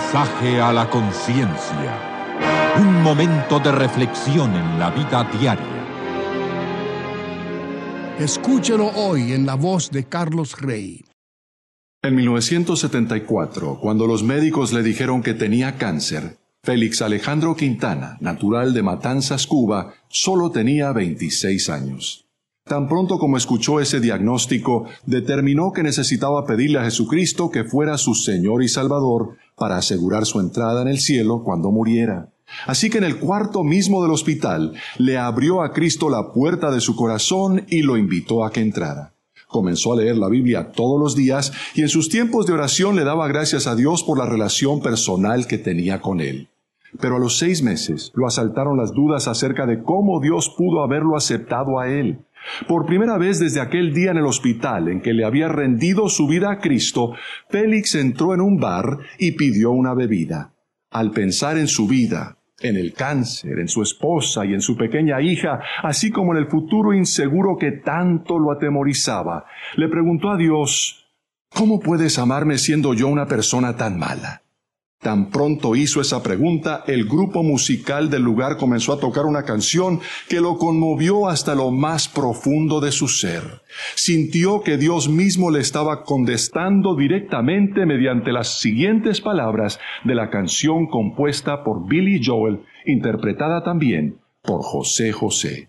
Mensaje a la conciencia. Un momento de reflexión en la vida diaria. Escúchelo hoy en la voz de Carlos Rey. En 1974, cuando los médicos le dijeron que tenía cáncer, Félix Alejandro Quintana, natural de Matanzas, Cuba, solo tenía 26 años. Tan pronto como escuchó ese diagnóstico, determinó que necesitaba pedirle a Jesucristo que fuera su Señor y Salvador para asegurar su entrada en el cielo cuando muriera. Así que en el cuarto mismo del hospital, le abrió a Cristo la puerta de su corazón y lo invitó a que entrara. Comenzó a leer la Biblia todos los días y en sus tiempos de oración le daba gracias a Dios por la relación personal que tenía con Él. Pero a los 6 meses lo asaltaron las dudas acerca de cómo Dios pudo haberlo aceptado a él. Por primera vez desde aquel día en el hospital en que le había rendido su vida a Cristo, Félix entró en un bar y pidió una bebida. Al pensar en su vida, en el cáncer, en su esposa y en su pequeña hija, así como en el futuro inseguro que tanto lo atemorizaba, le preguntó a Dios: ¿cómo puedes amarme siendo yo una persona tan mala? Tan pronto hizo esa pregunta, el grupo musical del lugar comenzó a tocar una canción que lo conmovió hasta lo más profundo de su ser. Sintió que Dios mismo le estaba contestando directamente mediante las siguientes palabras de la canción compuesta por Billy Joel, interpretada también por José José.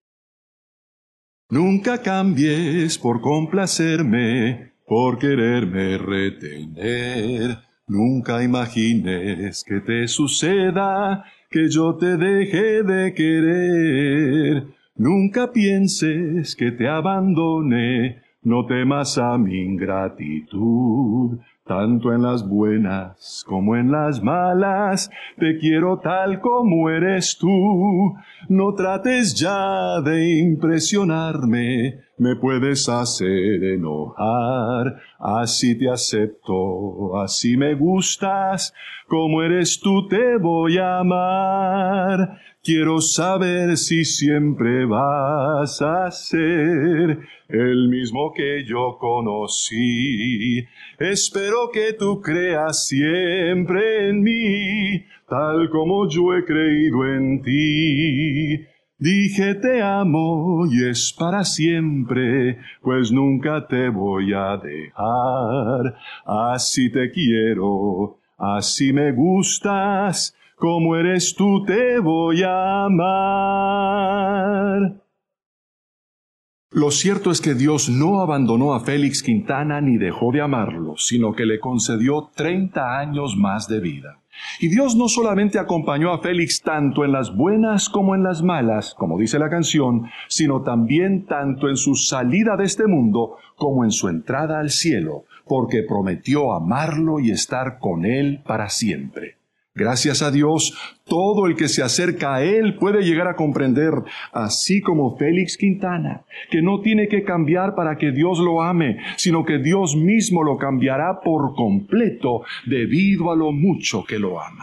Nunca cambies por complacerme, por quererme retener. Nunca imagines que te suceda que yo te deje de querer. Nunca pienses que te abandone, no temas a mi ingratitud. Tanto en las buenas como en las malas, te quiero tal como eres tú. No trates ya de impresionarme, me puedes hacer enojar. Así te acepto, así me gustas, como eres tú te voy a amar. Quiero saber si siempre vas a ser el mismo que yo conocí. Espero que tú creas siempre en mí, tal como yo he creído en ti. Dije te amo y es para siempre, pues nunca te voy a dejar. Así te quiero, así me gustas, como eres tú te voy a amar. Lo cierto es que Dios no abandonó a Félix Quintana ni dejó de amarlo, sino que le concedió 30 años más de vida. Y Dios no solamente acompañó a Félix tanto en las buenas como en las malas, como dice la canción, sino también tanto en su salida de este mundo como en su entrada al cielo, porque prometió amarlo y estar con él para siempre. Gracias a Dios, todo el que se acerca a Él puede llegar a comprender, así como Félix Quintana, que no tiene que cambiar para que Dios lo ame, sino que Dios mismo lo cambiará por completo debido a lo mucho que lo ama.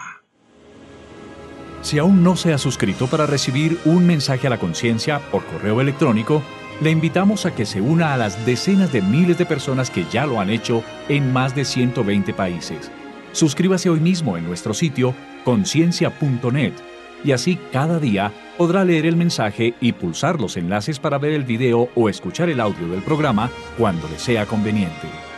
Si aún no se ha suscrito para recibir un mensaje a la conciencia por correo electrónico, le invitamos a que se una a las decenas de miles de personas que ya lo han hecho en más de 120 países. Suscríbase hoy mismo en nuestro sitio conciencia.net y así cada día podrá leer el mensaje y pulsar los enlaces para ver el video o escuchar el audio del programa cuando le sea conveniente.